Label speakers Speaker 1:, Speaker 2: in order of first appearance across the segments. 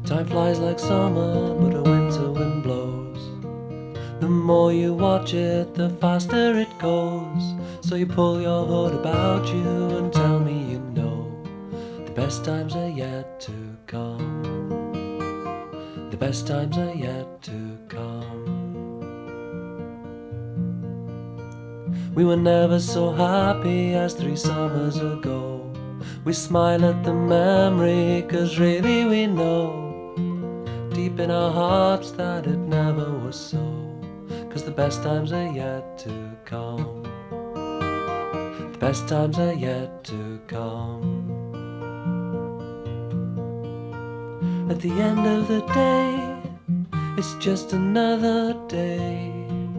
Speaker 1: Time flies like summer, but a winter wind blows. The more you watch it, the faster it goes. So you pull your hood about you and tell me you know the best times are yet to come. The best times are yet to come. We were never so happy as 3 summers ago. We smile at the memory, 'cause really we know deep in our hearts that it never was so. 'Cause the best times are yet to come. The best times are yet to come. At the end of the day, it's just another day.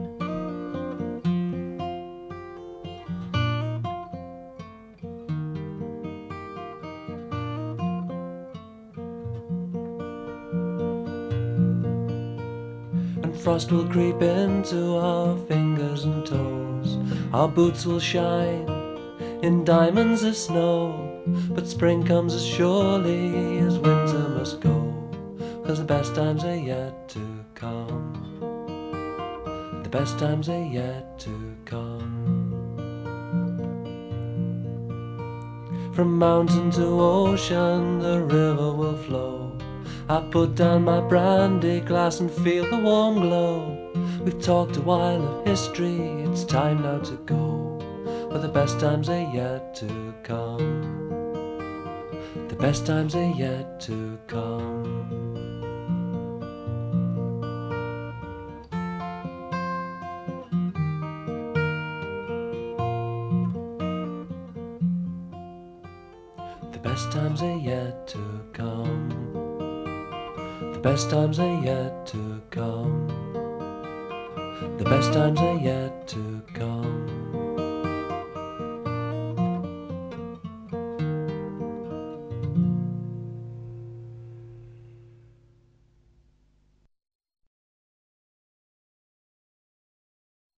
Speaker 1: And frost will creep into our fingers and toes. Our boots will shine in diamonds of snow. But spring comes as surely as winter must go. 'Cause the best times are yet to come. The best times are yet to come. From mountain to ocean the river will flow. I put down my brandy glass and feel the warm glow. We've talked a while of history, it's time now to go. But the best times are yet to come. The best times are yet to come. The best times are yet to come. The best times are yet to come. The best times are yet to come.